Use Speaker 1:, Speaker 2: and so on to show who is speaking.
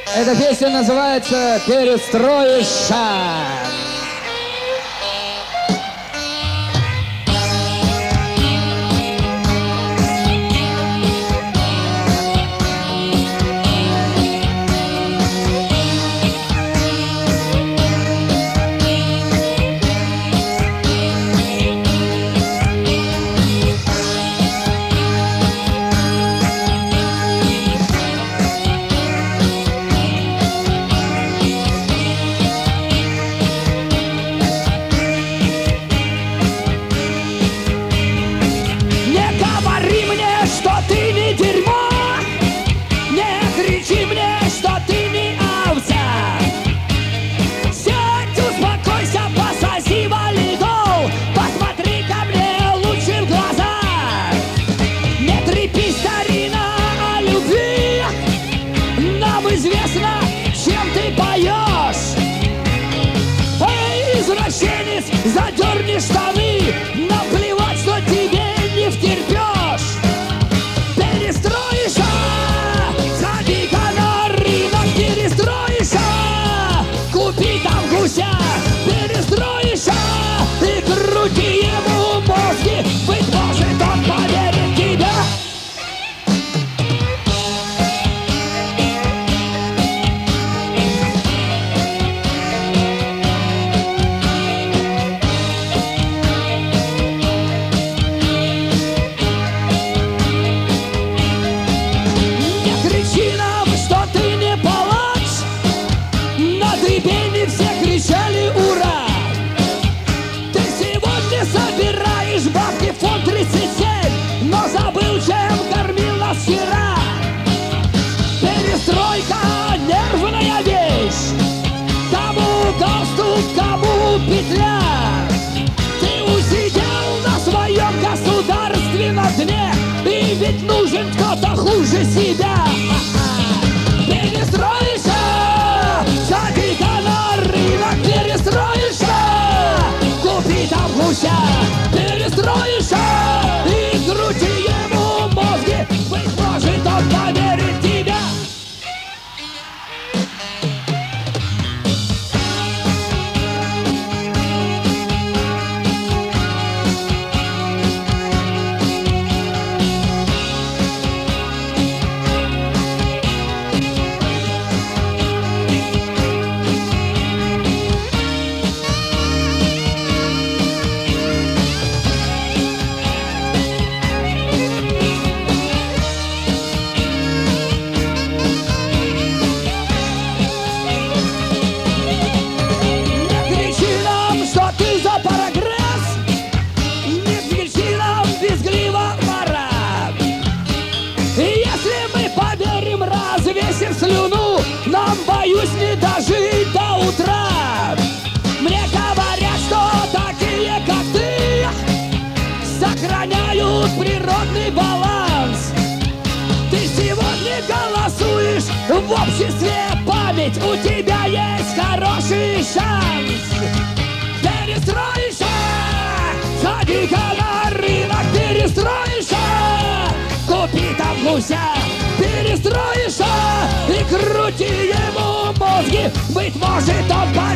Speaker 1: Эта песня называется «Перестроиша».
Speaker 2: Задерни штаны, наплевать, что тебе не втерпешь. Перестроишься, сходи-ка на рынок, перестроишься, купи там гуся. Перестроишься и крути ему мозги, быть может он поверит в тебя. Фон 37, но забыл, чем кормил нас вчера. Перестройка — нервная вещь. Кому галстук, кому петля. Ты усидел на своем государственном дне, и ведь нужен кто-то хуже себя. Перестроишься, сходи-ка на рынок, перестроишься, купи там гуся. Перестроишься и крути ему мозги, быть может он поверит в тебя. Развесив слюну, нам, боюсь, не дожить до утра. Мне говорят, что такие, как ты, сохраняют природный баланс. Ты сегодня голосуешь в обществе память, у тебя есть хороший шанс. Перестроишься, сходи-ка на рынок, перестроишься, купи там гуся. Перестроишься и крути ему мозги, быть может он